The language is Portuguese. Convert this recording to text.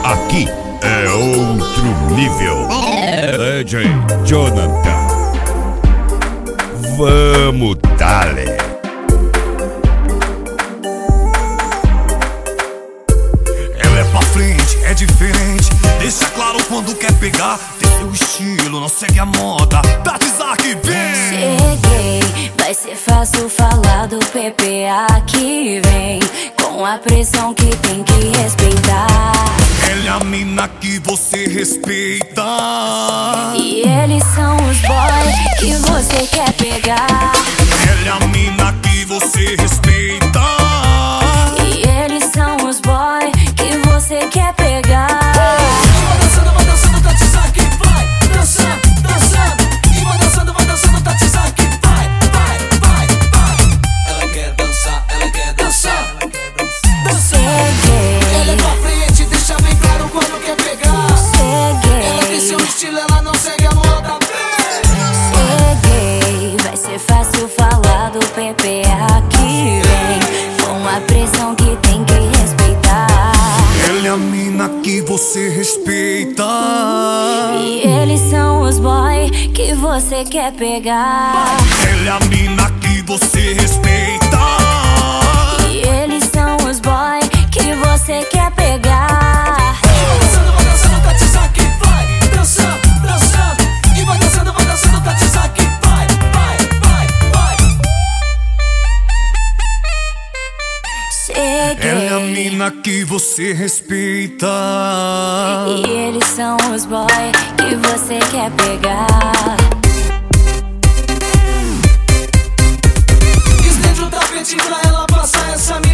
Aqui é outro nível. DJ Jonathan. Vamos, dale. Ela é pra frente, é diferente. Deixa claro quando quer pegar. Tem seu estilo, não segue a moda. Tati Zaki, vem! Cheguei, vai ser fácil falar do PPA que vem. Com a pressão que tem que respeitar. Ela é a mina que você respeita. E eles são os boys que você quer pegar. Ela é a mina que você respeita. E eles são os boys que você quer pegar. Vai dançando, Tati Zaki, vai dançando, dançando. E vai dançando, Tati Zaki, vai. Ela quer dançar, ela quer dançar. Cheguei, Ela é pra frente, deixa bem claro quando quer pegar. Ela tem seu cheguei, estilo, ela não segue a moda. cheguei. Vai ser fácil falar do PPA que vem. Com a pressão que tem que respeitar. Ela é a mina que você respeita. E eles são os boys que você quer pegar. Ela é a mina que você respeita. E eles são os boys que você quer pegar. Vai dançando, Tati Zaki, vai dançando, dançando. E vai dançando, Tati Zaki, vai. Cheguei, Ela é a mina que você respeita. e eles são os boys que você quer pegar. Estende o tapete pra ela passar essa mina.